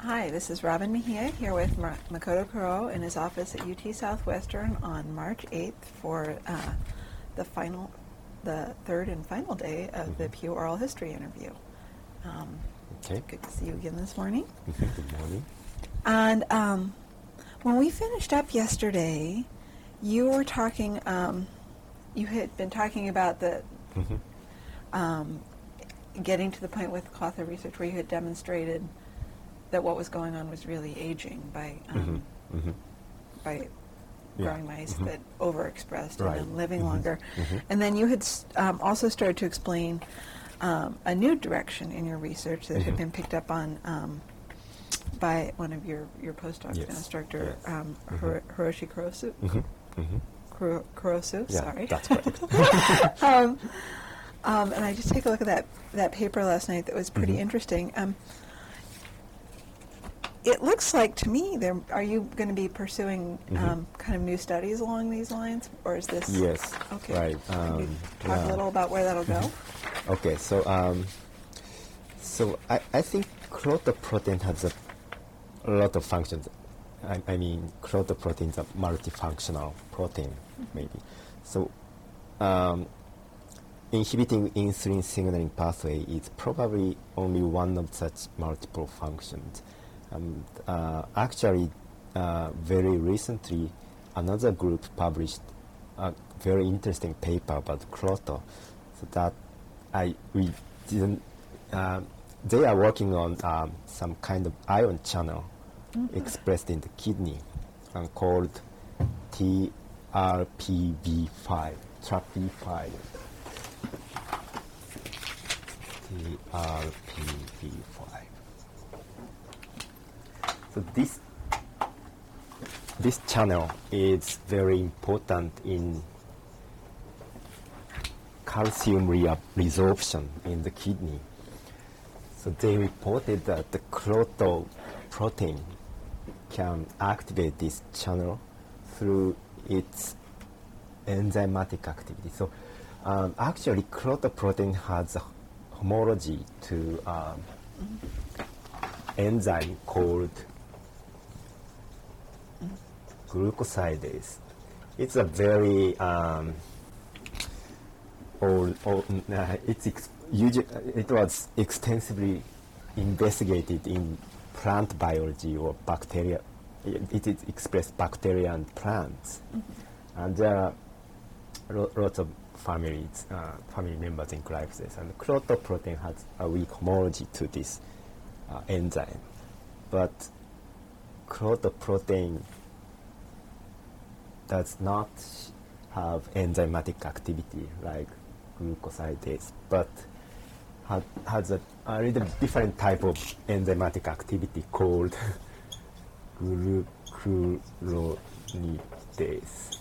Hi, this is Robin Mejia here with Makoto Kuro in his office at UT Southwestern on March 8th for the third and final day of the Pew Oral History interview. Okay. Good to see you again this morning. Good morning. And when we finished up yesterday, you were talking, you had been talking about the getting to the point with Clotho research where you had demonstrated that what was going on was really aging by growing mice that overexpressed and then living longer. And then you had also started to explain a new direction in your research that had been picked up on by one of your postdocs, instructor, Hiroshi Kurosu. Kurosu, Yeah, sorry. that's correct. And I just take a look at that paper last night that was pretty interesting. It looks like to me, are you going to be pursuing kind of new studies along these lines, or is this? Yes. Okay. Right. Can you talk a little about where that'll go? Okay. So, I think Clotho protein has a lot of functions. I mean, Clotho protein is a multifunctional protein, maybe. So, inhibiting insulin signaling pathway is probably only one of such multiple functions. Actually, very recently, another group published a very interesting paper about Clotho. So that we didn't. They are working on some kind of ion channel expressed in the kidney, called TRPV5, TRPV5. TRPV5. So this channel is very important in calcium resorption in the kidney. So they reported that the Clotho protein can activate this channel through its enzymatic activity. So actually, Clotho protein has a homology to enzyme called glucosidase. It's a very it was extensively investigated in plant biology or bacteria. It is expressed bacteria and plants, and there are lots of family members in glyphosate. And Clotho protein has a weak homology to this enzyme, but Clotho protein does not have enzymatic activity like glucosidase, but has a little different type of enzymatic activity called glucuronidase.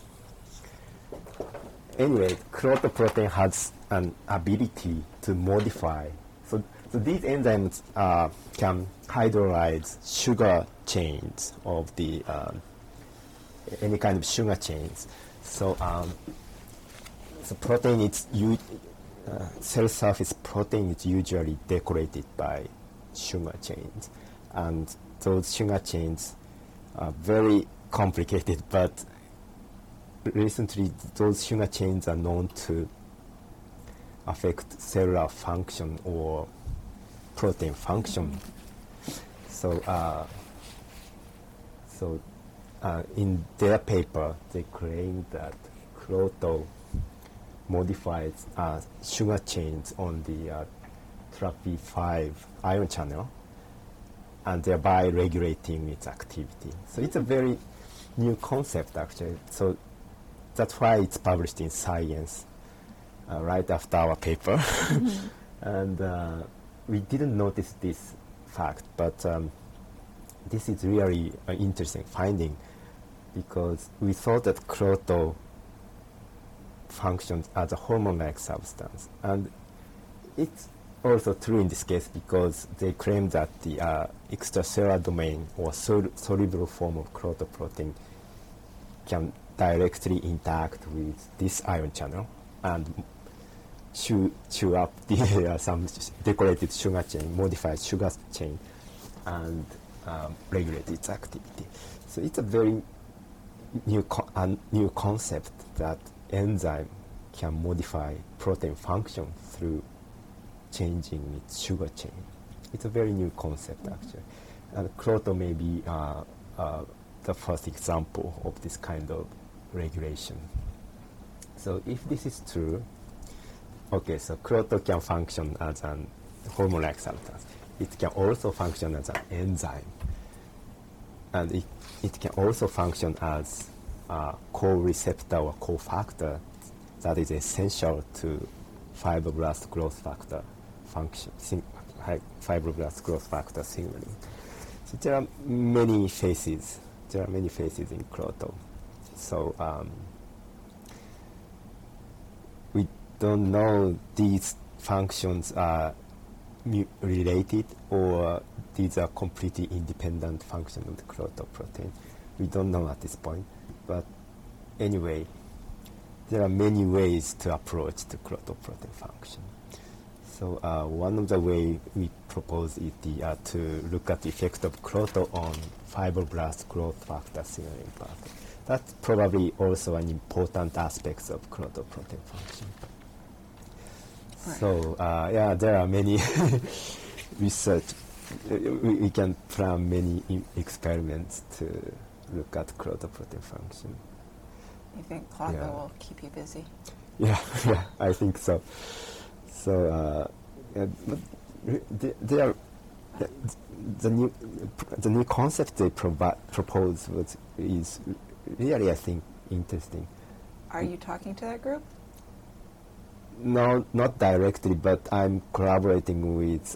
Anyway, Clotho protein has an ability to modify. So these enzymes can hydrolyze sugar chains of the any kind of sugar chains. So protein is cell surface protein is usually decorated by sugar chains, and those sugar chains are very complicated. But recently, those sugar chains are known to affect cellular function or protein function. So in their paper, they claim that Clotho modifies sugar chains on the TRPV5 ion channel, and thereby regulating its activity. So it's a very new concept, actually. So that's why it's published in Science right after our paper. And we didn't notice this fact, but this is really an interesting finding, because we thought that Clotho functions as a hormone-like substance. And it's also true in this case because they claim that the extracellular domain or soluble form of Clotho protein can directly interact with this ion channel and chew up the some decorated sugar chain, modified sugar chain, and regulate its activity. So it's a very new concept that enzyme can modify protein function through changing its sugar chain. It's a very new concept, actually. And Croto may be the first example of this kind of regulation. So if this is true, okay, so Croto can function as an hormone-like substance. It can also function as an enzyme. And it can also function as a co-receptor or co-factor that is essential to fibroblast growth factor function, fibroblast growth factor signaling. So there are many phases. There are many phases in Croto. So we don't know these functions are related or these are completely independent functions of the Croto protein. We don't know at this point. But anyway, there are many ways to approach the Croto protein function. So one of the ways we propose is to look at the effect of Croto on fibroblast growth factor signaling pathway. That's probably also an important aspect of Croto protein function. Right. So there are many research. We can plan many experiments to look at Croto protein function. You think Clotho will keep you busy? Yeah, I think so. So they are the new concept they propose is really, I think, interesting. Are you talking to that group? No, not directly, but I'm collaborating with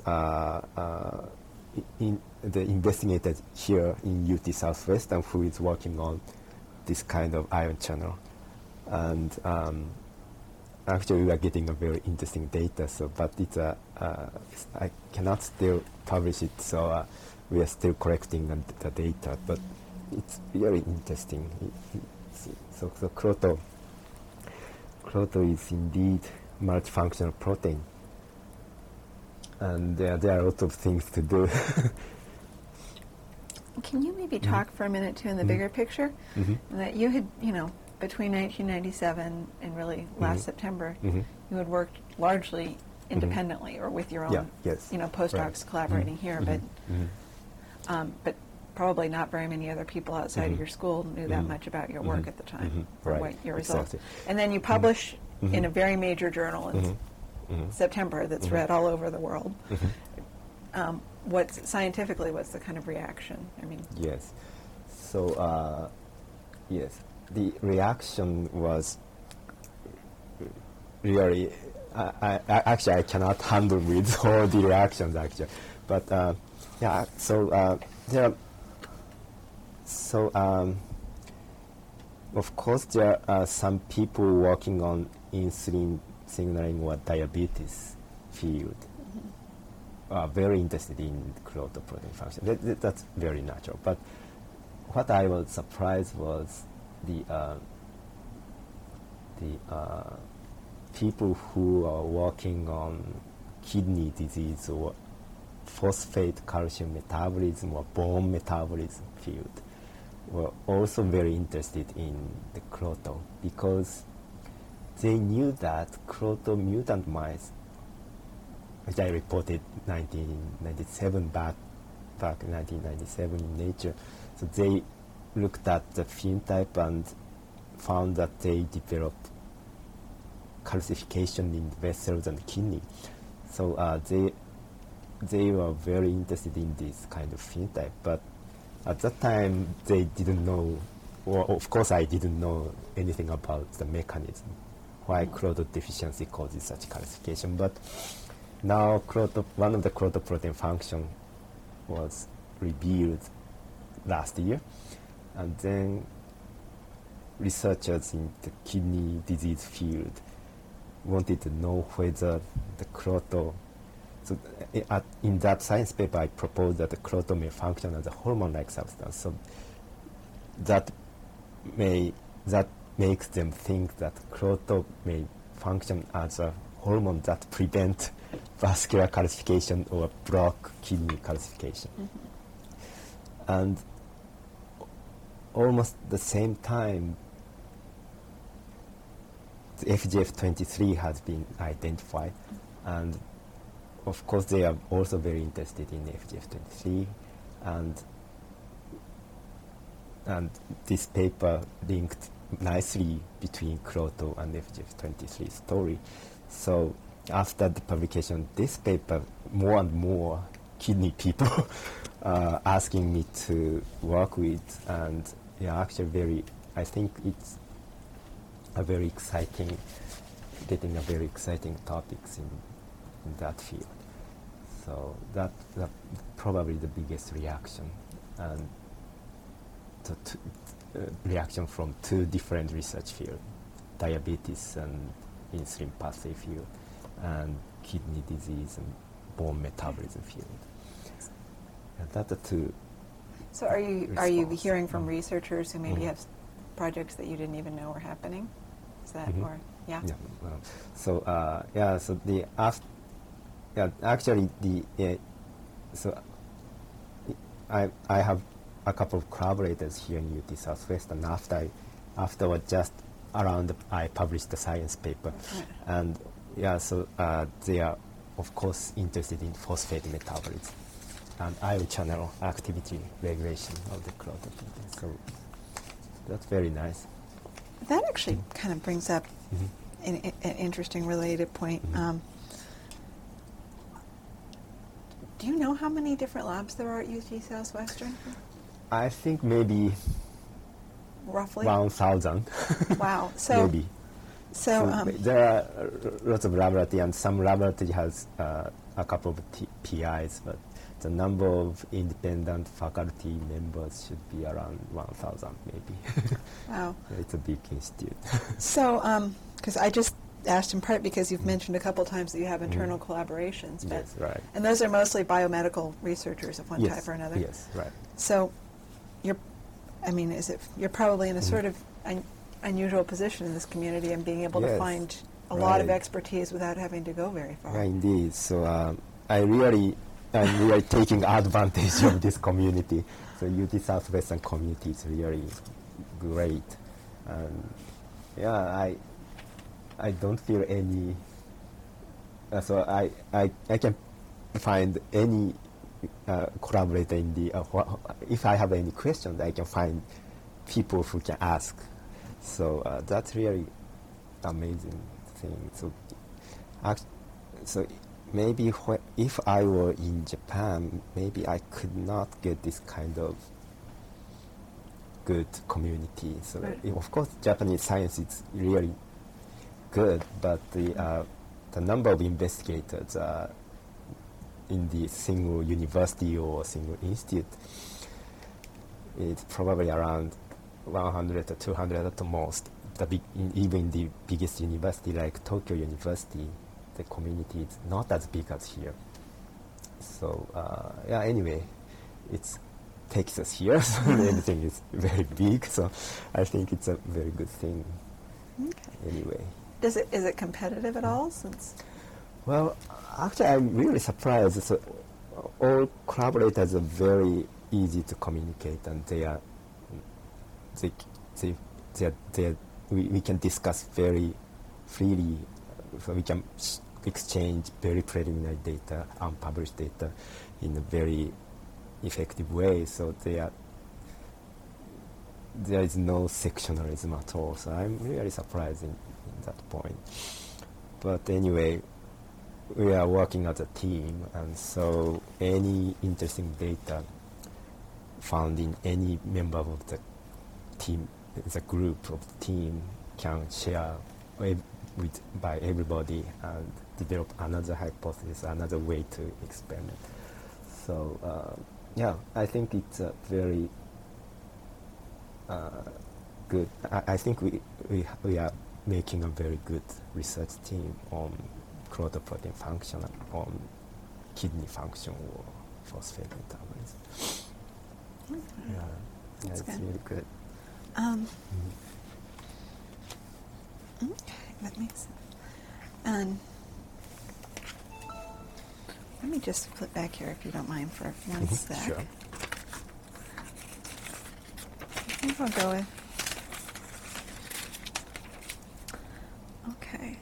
in the investigators here in UT Southwestern who is working on this kind of ion channel. And actually we are getting a very interesting data, so but it's I cannot still publish it, so we are still collecting the data, but it's very interesting. So Croto is indeed multifunctional protein, and there are a lot of things to do. Can you maybe talk for a minute too in the bigger picture? That you had, between 1997 and really last September, you had worked largely independently or with your own, postdocs collaborating here, but probably not very many other people outside of your school knew that much about your work at the time, or what your results. Exactly. And then you publish in a very major journal in September that's read all over the world. What's the kind of reaction? I mean, yes. So the reaction was really. I cannot handle with all the reactions actually, but of course there are some people working on insulin signaling or diabetes field. Are very interested in Croto protein function. That's very natural. But what I was surprised was the people who are working on kidney disease or phosphate calcium metabolism or bone metabolism field were also very interested in the Croto because they knew that Croto mutant mice, which I reported 1997 back in 1997 in Nature. So they looked at the phenotype and found that they developed calcification in vessels and kidney. So they were very interested in this kind of phenotype. But at that time, they didn't know, or of course I didn't know anything about the mechanism, why Croto deficiency causes such calcification. But now one of the Croto protein function was revealed last year, and then researchers in the kidney disease field wanted to know whether the Croto. So in that science paper, I proposed that the Croto may function as a hormone-like substance. So that makes them think that Croto may function as a hormone that prevents vascular calcification or block kidney calcification. And almost the same time, the FGF23 has been identified, and of course they are also very interested in FGF23, and this paper linked nicely between Croto and FGF23 story. So after the publication of this paper, more and more kidney people asking me to work with, and actually I think it's a very exciting, getting a very exciting topics in that field. So that probably the biggest reaction, and reaction from two different research fields, diabetes and insulin pathway field, and kidney disease and bone metabolism field. And that the two. So are you hearing from researchers who maybe have projects that you didn't even know were happening? Is that or yeah? Yeah. So so the actually the so I have a couple of collaborators here in UT Southwest, and afterward just around I published the science paper, and so they are of course interested in phosphate metabolism and ion channel activity regulation of the clotting. So that's very nice. That actually kind of brings up an interesting related point. Do you know how many different labs there are at UT Southwestern? I think maybe roughly 1,000. Wow. So maybe. So there are lots of laboratory, and some laboratory has a couple of PIs, but the number of independent faculty members should be around 1,000 maybe. Wow. It's a big institute. So, because I just asked in part because you've mentioned a couple times that you have internal collaborations, but yes, right. And those are mostly biomedical researchers of one Yes, type or another. yes, right. So, you're probably in a sort of unusual position in this community and being able to find a lot of expertise without having to go very far. Yeah, indeed. So I'm really taking advantage of this community. So UT Southwestern community is really great, and I don't feel any. So I can find any collaborator in the. If I have any questions, I can find people who can ask. So that's really amazing thing. So maybe if I were in Japan, maybe I could not get this kind of good community. So of course, Japanese science is really good, but the number of investigators in the single university or single institute is probably around 100 or 200 at the most. Even the biggest university like Tokyo University, the community is not as big as here. So anyway, it's Texas here, so everything is very big. So I think it's a very good thing. Okay. Anyway, is it competitive at all? Well, actually, I'm really surprised. So all collaborators are very easy to communicate, and we can discuss very freely. So we can exchange very preliminary data, unpublished data, in a very effective way. So there is no sectionalism at all. So I'm really surprised in that point. But anyway, we are working as a team, and so any interesting data found in any member of the team, the group of the team, can share by everybody and develop another hypothesis, another way to experiment. So I think it's a very good. I think we are making a very good research team on protein function, on kidney function or phosphate metabolism. That's it's good. really good. Okay, that makes sense. And let me just flip back here, if you don't mind, for one sec. Sure. think I'll go with. Okay.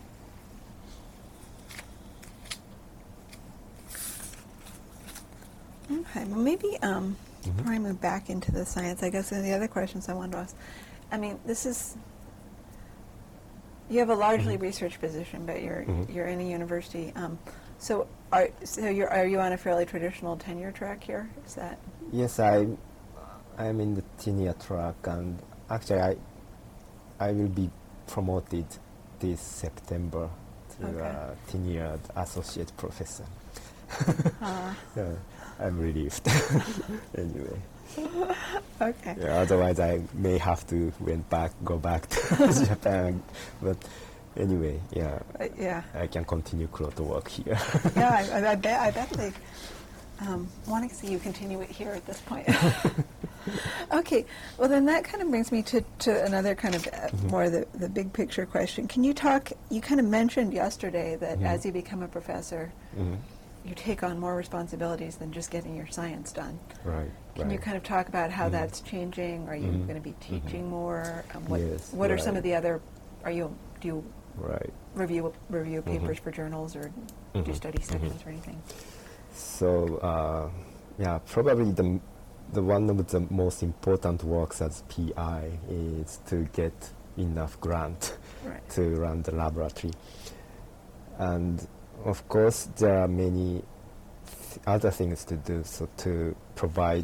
Okay. Well, maybe before I move back into the science, I guess one of the other questions I wanted to ask. I mean, this is. You have a largely research position, but you're in a university. So are you on a fairly traditional tenure track here? Is that? Yes, I'm in the tenure track, and actually I will be promoted this September to tenured associate professor. Yeah, I'm relieved. Anyway. Okay. Yeah, otherwise I may have to go back to Japan. But anyway, yeah. Yeah. I can continue Kyoto work here. Yeah, I bet they wanting to see you continue it here at this point. Okay. Well, then that kind of brings me to another kind of more the big picture question. Can you talk? You kind of mentioned yesterday that as you become a professor, you take on more responsibilities than just getting your science done. Right. Can you kind of talk about how that's changing? Are you going to be teaching more? What are some of the other? Do you review papers for journals or do study sections or anything? So probably the one of the most important works as PI is to get enough grant to run the laboratory, and of course there are many other things to do. So to provide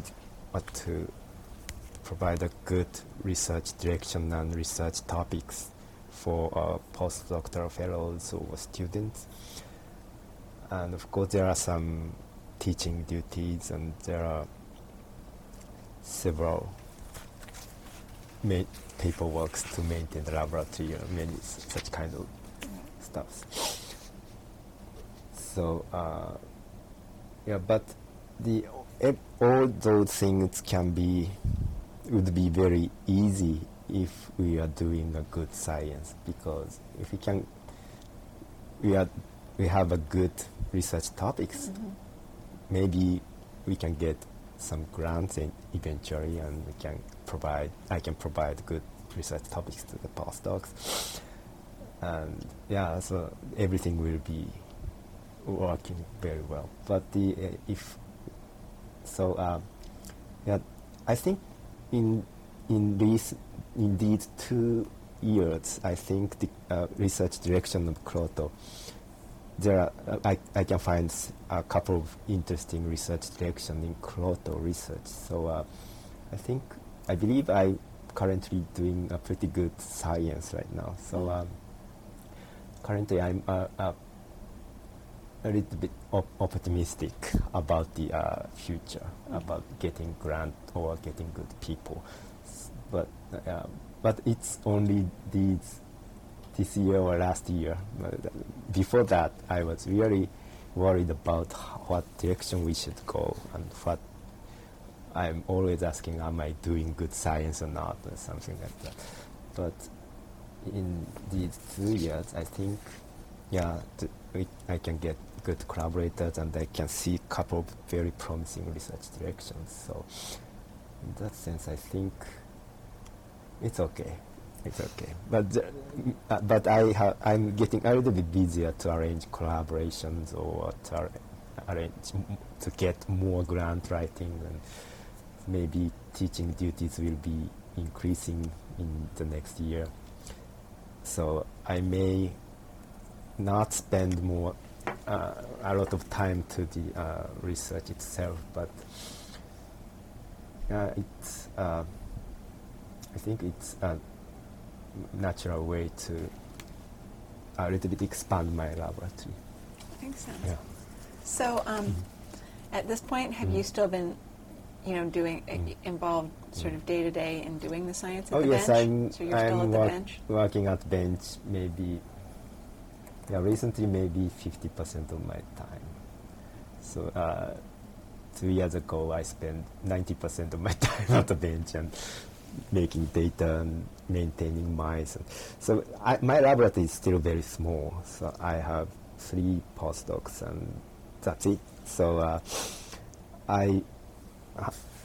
a good research direction and research topics for postdoctoral fellows or students. And of course there are some teaching duties, and there are several paperwork to maintain the laboratory, many such kind of stuff. So but all those things would be very easy if we are doing a good science, because if we have a good research topics, maybe we can get some grants eventually, and I can provide good research topics to the postdocs, and so everything will be working very well. But I think in these 2 years, I think the research direction of Kyoto, I can find a couple of interesting research direction in Kyoto research. So I believe I'm currently doing a pretty good science right now. So currently I'm a little bit optimistic about the future, about getting grant or getting good people. But it's only this year or last year. Before that, I was really worried about what direction we should go, and what I'm always asking, am I doing good science or not, or something like that. But in these 2 years, I think, I can get good collaborators, and I can see a couple of very promising research directions. So in that sense, I think it's okay. It's okay. But I'm getting a little bit busier to arrange collaborations or to get more grant writing, and maybe teaching duties will be increasing in the next year. So I may not spend a lot of time to the research itself, but it's I think it's a natural way to a little bit expand my laboratory. Makes sense. Yeah. So at this point, have you still been doing involved sort of day to day in doing the science at the bench? So you're still at the bench? Working at bench maybe. Recently maybe 50% of my time. So 2 years ago I spent 90% of my time at the bench and making data and maintaining mice. So my laboratory is still very small. So I have 3 postdocs and that's it. So I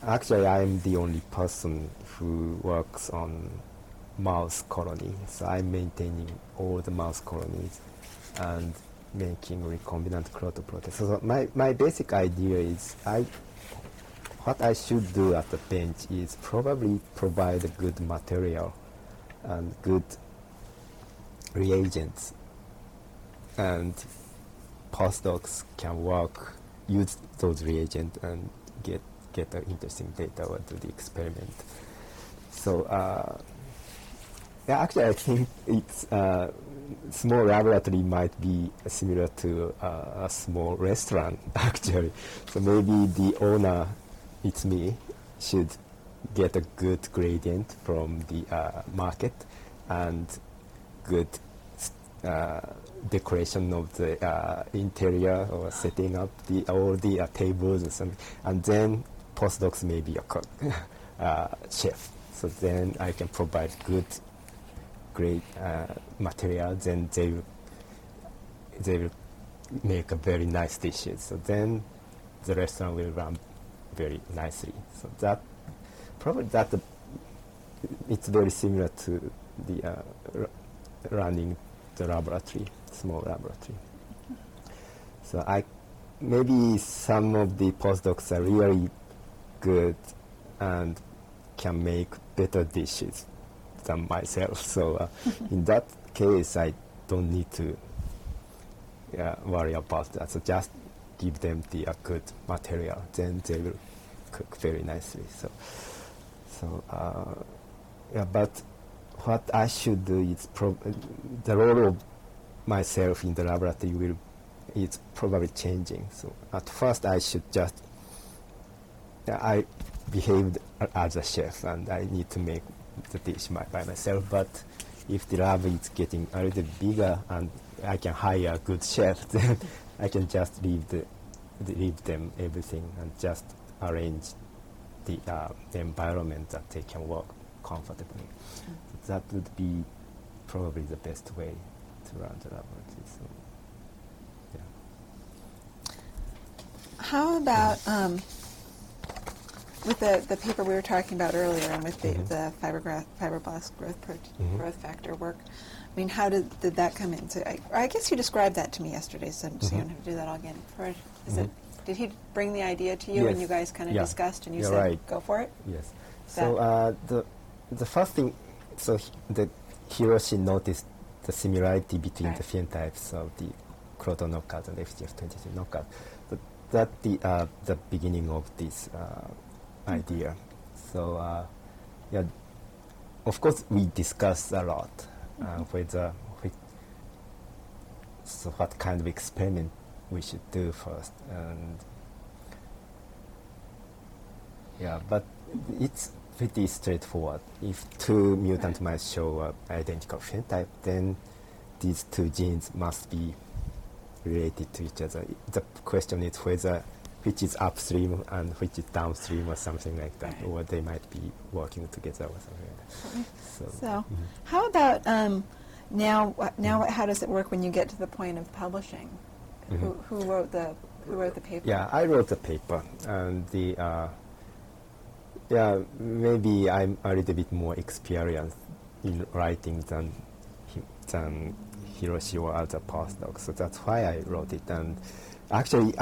Actually, I'm the only person who works on mouse colony. So I'm maintaining all the mouse colonies and making recombinant protein. So my basic idea is what I should do at the bench is probably provide a good material and good reagents, and postdocs can use those reagents and get interesting data or do the experiment. So actually, I think it's small laboratory might be similar to a small restaurant actually. So maybe the owner, it's me, should get a good gradient from the market and good decoration of the interior or setting up all the tables or something, and then postdocs may be a cook, chef. So then I can provide great material. Then they will make a very nice dishes. So then the restaurant will run very nicely. So it's very similar to the running the laboratory, small laboratory. So maybe some of the postdocs are really good and can make better dishes than myself. So in that case, I don't need to worry about that. So just give them the good material, then they will cook very nicely. But what I should do is the role of myself in the laboratory is probably changing. So at first I should I behaved as a chef and I need to make the dish by myself. But if the lab is getting a little bigger and I can hire a good chef, then I can just leave them everything and just arrange the environment that they can work comfortably. That would be probably the best way to run the laboratory. So, yeah. How about with the paper we were talking about earlier, and with the fibroblast growth factor work? I mean, how did that come into? I guess you described that to me yesterday, so you don't have to do that all again. Did he bring the idea to you, yes. and you guys kind of discussed, and you said, right. "Go for it"? Yes. So the first thing, the Hiroshi noticed the similarity between the phenotypes of the Croton knockout and FGF23 knockout. That's the beginning of this idea. So of course we discussed a lot what kind of experiment we should do first, and but it's pretty straightforward. If two mutant mice show identical phenotype, then these two genes must be related to each other. The question is which is upstream and which is downstream or something like that, or they might be working together or something like that. So how about now? How does it work when you get to the point of publishing? Who wrote the paper? Yeah, I wrote the paper, and maybe I'm a little bit more experienced in writing than Hiroshi or other postdocs, so that's why I wrote it. And actually,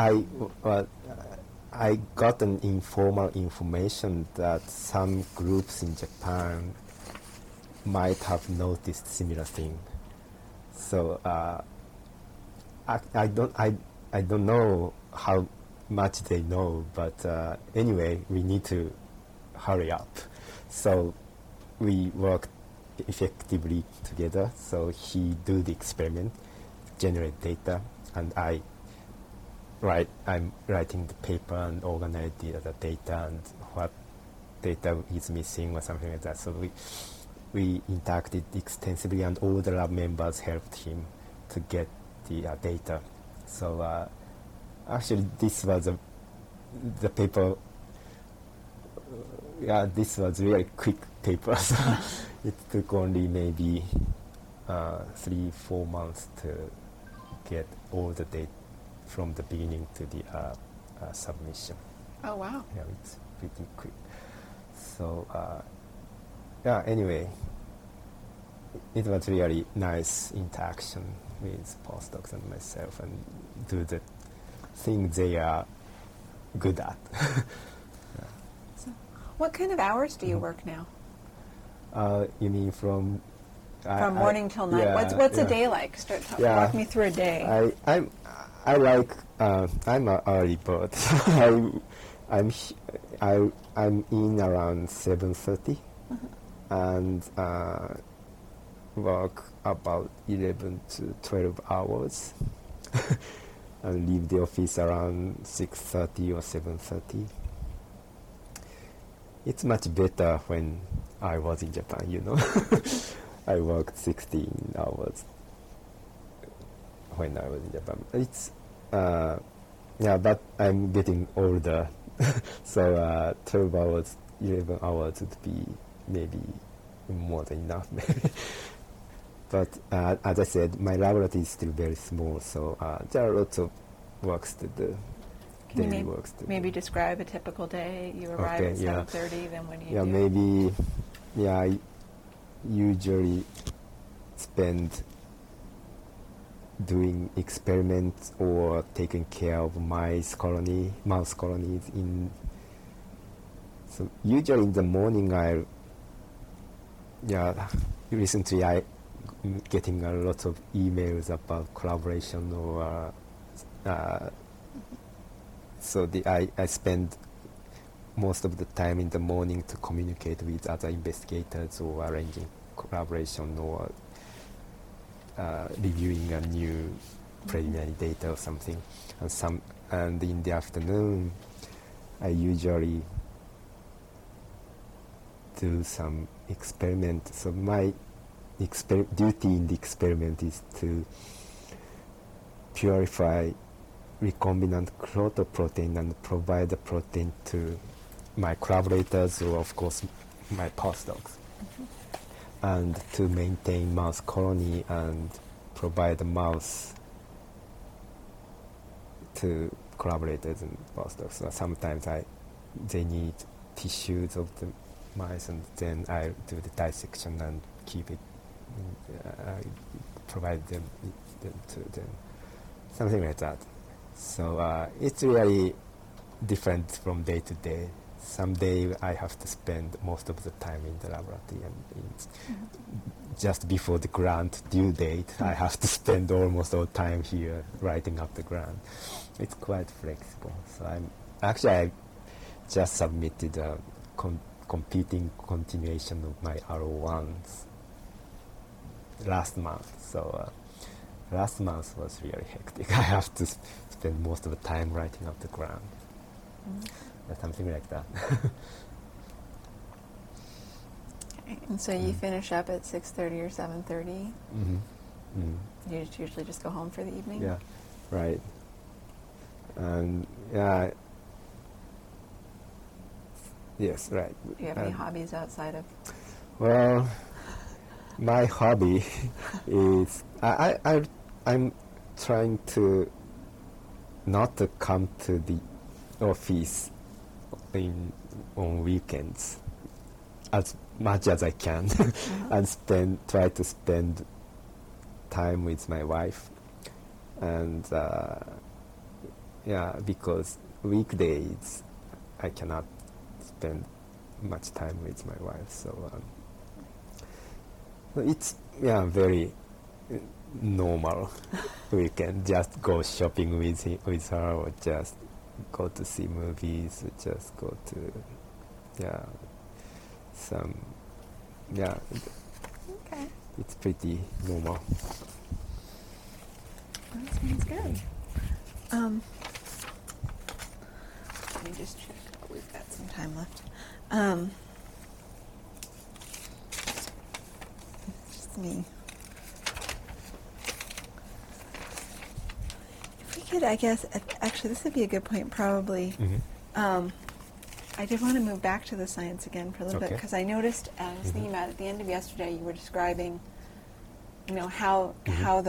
I got an informal information that some groups in Japan might have noticed similar thing. So I don't know how much they know, but anyway, we need to hurry up. So we worked effectively together. So he do the experiment, generate data, and I'm writing the paper and organize the data and what data is missing or something like that. So we interacted extensively, and all the lab members helped him to get the data. So actually, this was the paper. This was a very quick paper. So it took only maybe 3-4 months to get all the data from the beginning to the submission. Oh wow! Yeah, it's pretty quick. So yeah, anyway, it was really nice interaction with postdocs and myself, and do the thing they are good at. So what kind of hours do you work now? You mean from Morning till night? Yeah, What's yeah. a day like? Walk me through a day. I like I'm an early bird. I'm in around 7:30, and work about 11 to 12 hours, and leave the office around 6:30 or 7:30. It's much better when I was in Japan, you know. I worked 16 hours when I was in Japan. It's yeah, but I'm getting older, so 12 hours, 11 hours would be maybe more than enough, maybe. But as I said, my laboratory is still very small, so there are lots of works to do. Can you maybe describe a typical day? You arrive at 7:30, then when you do? Maybe, I usually spend doing experiments or taking care of mouse colonies in. So usually in the morning, recently I getting a lot of emails about collaboration or so I spend most of the time in the morning to communicate with other investigators or arranging collaboration or reviewing a new preliminary data or something, and in the afternoon I usually do some experiment. So my duty in the experiment is to purify recombinant protein and provide the protein to my collaborators or, of course, my postdocs, and to maintain mouse colony and provide the mouse to collaborators and postdocs. So sometimes they need tissues of the mice, and then I do the dissection and keep it, provide them to them, something like that. So it's really different from day to day. Some day I have to spend most of the time in the laboratory, and just before the grant due date, I have to spend almost all time here writing up the grant. It's quite flexible. So I just submitted a competing continuation of my R01s last month. So last month was really hectic. I have to spend most of the time writing up the grant. Something like that. Okay. And so you finish up at 6:30 or 7:30? You usually just go home for the evening? Yeah, right. And yes, right. Do you have any hobbies outside of? Well, my hobby is I'm trying to not to come to the office on weekends as much as I can, and try to spend time with my wife, and because weekdays I cannot spend much time with my wife, so it's very normal weekend. Just go shopping with her, or just go to see movies, or just go to Okay. It's pretty normal. That sounds good. Let me just check. We've got some time left. Just me. If we could, I guess, actually, this would be a good point, probably. I did want to move back to the science again for a little bit, because I noticed, I was thinking about it, at the end of yesterday, you were describing, how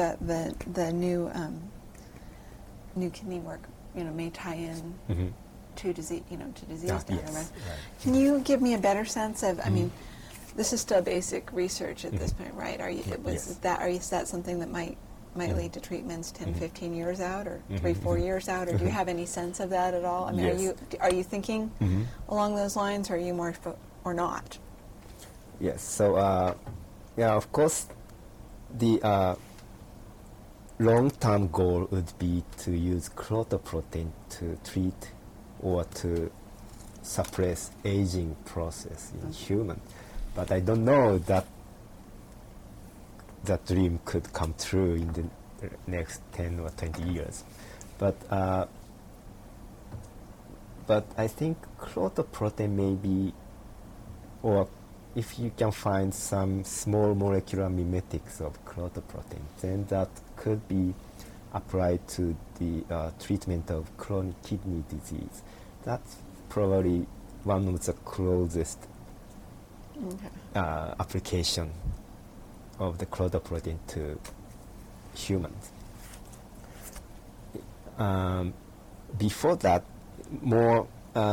the new kidney work, may tie in to disease, to disease Ah, down the yes, road. right. Can you give me a better sense of? I mean, this is still basic research at this point, right? Yes. Is that something that might lead to treatments 10, 15 years out, or 3, 4 years out, or do you have any sense of that at all? I mean, Yes. are you thinking along those lines, or are you more or not? Yes. So, of course, the long-term goal would be to use clotoprotein to treat or to suppress aging process in human. But I don't know that that dream could come true in the next 10 or 20 years. But I think clotoprotein may be, or if you can find some small molecular mimetics of clotoprotein, then that could be applied to the treatment of chronic kidney disease. That's probably one of the closest application of the clotoprotein to humans. Before that, more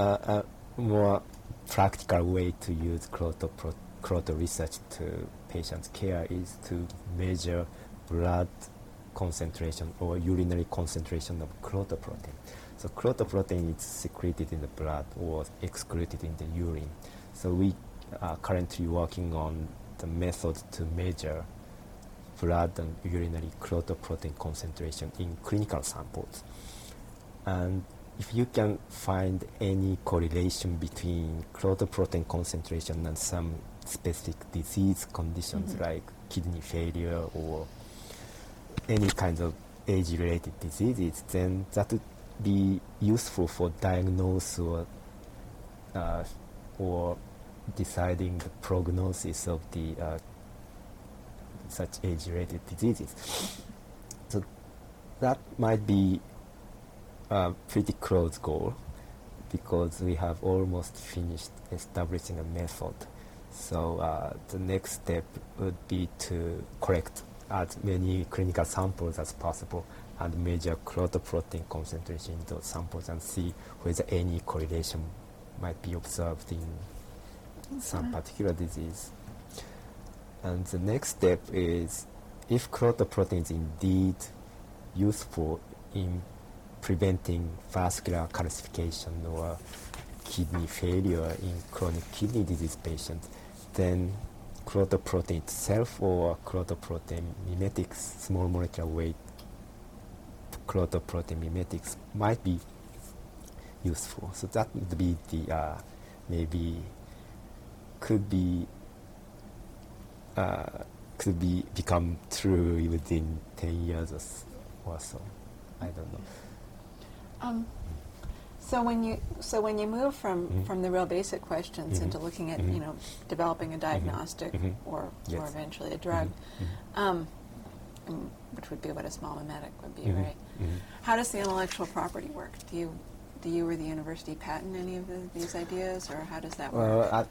practical way to use cloto research to patients' care is to measure blood concentration or urinary concentration of clotoprotein. So clotoprotein is secreted in the blood or excreted in the urine. So we are currently working on the method to measure blood and urinary clotoprotein concentration in clinical samples. And if you can find any correlation between clotoprotein concentration and some specific disease conditions like kidney failure or any kind of age-related diseases, then that would be useful for diagnosis or deciding the prognosis of the such age-related diseases. So that might be a pretty close goal because we have almost finished establishing a method. So the next step would be to collect as many clinical samples as possible and measure clotoprotein concentration in those samples and see whether any correlation might be observed in some particular disease. And the next step is if clotoprotein is indeed useful in preventing vascular calcification or kidney failure in chronic kidney disease patients, then clotoprotein itself or clotoprotein mimetics, small molecular weight clotoprotein mimetics might be useful. So that would be the maybe could be become true within 10 years or so. I don't know. So when you move from the real basic questions into looking at developing a diagnostic or eventually a drug, which would be what a small mimetic would be, right? How does the intellectual property work? Do you or the university patent any of these ideas, or how does that work?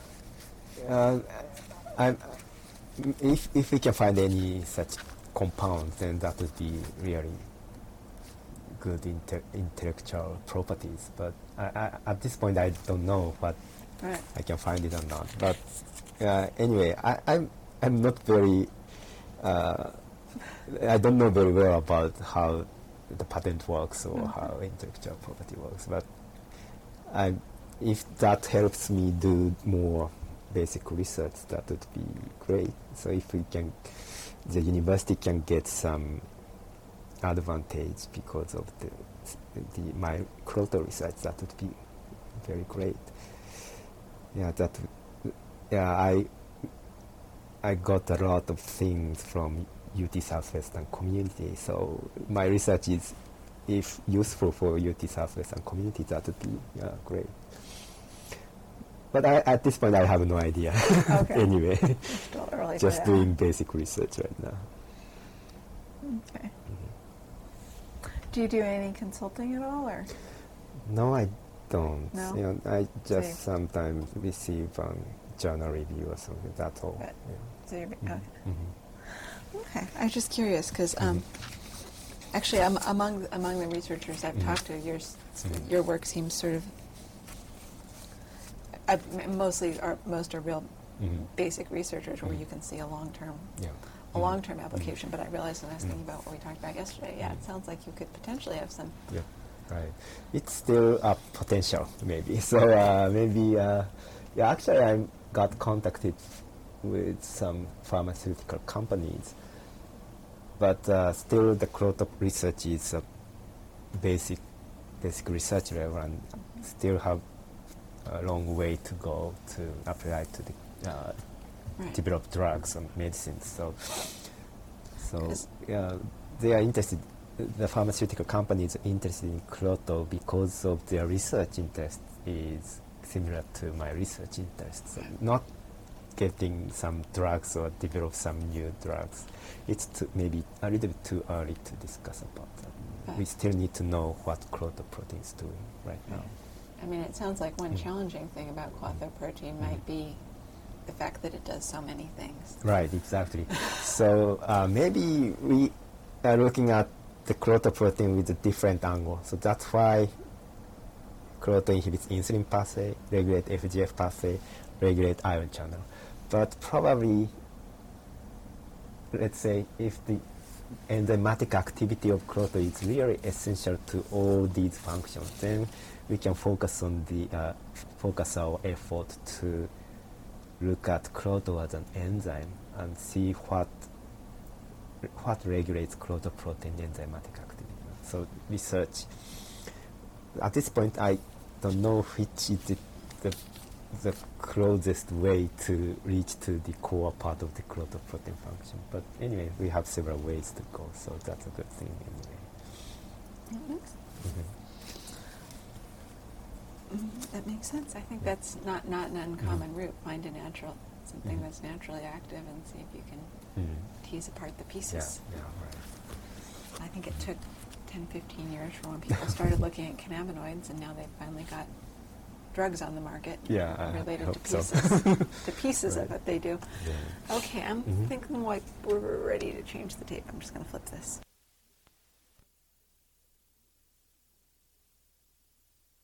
If we can find any such compounds, then that would be really good intellectual properties. But at this point, I don't know what I can find it or not. But anyway, I'm not very. I don't know very well about how the patent works or how intellectual property works. But if that helps me do more basic research, that would be great. So if the university can get some advantage because of my cloto research, that would be very great. I got a lot of things from UT Southwestern community, so my research is, if useful for UT Southwestern community, that would be great. But at this point, I have no idea. Okay. Anyway, Still early just for doing basic research right now. Okay. Do you do any consulting at all, or? No, I don't. No? I just sometimes receive journal review or something. That's all. So you're, okay. Okay. I was just curious because Actually, among the researchers I've talked to, your work seems sort of most are real basic researchers where you can see a long-term application. But I realized when I was thinking about what we talked about yesterday, it sounds like you could potentially have some. Yeah, right. It's still a potential, maybe. So actually, I got contacted with some pharmaceutical companies, but still the Croto research is a basic research level and still have a long way to go to apply to the develop drugs and medicines. So they are interested. The pharmaceutical companies are interested in Croto because of their research interest is similar to my research interest. So not getting some drugs or develop some new drugs. It's maybe a little bit too early to discuss about that. We still need to know what Croto protein is doing right now. I mean, it sounds like one challenging thing about Klotho protein might be the fact that it does so many things. Right, exactly. So maybe we are looking at the Croto protein with a different angle. So that's why Croto inhibits insulin pathway, regulate FGF pathway, regulate ion channel. But probably, let's say, if the enzymatic activity of Croto is really essential to all these functions, then we can focus on focus our effort to look at Croto as an enzyme and see what regulates Croto protein enzymatic activity. So research. At this point, I don't know which is the closest way to reach to the core part of the Croto protein function. But anyway, we have several ways to go, so that's a good thing anyway. That makes sense. I think that's not an uncommon route. Find something that's naturally active and see if you can tease apart the pieces. Yeah, right. I think it took 10, 15 years for when people started looking at cannabinoids, and now they've finally got drugs on the market related to pieces, to pieces of what they do. Yeah. Okay, I'm thinking like we're ready to change the tape. I'm just going to flip this.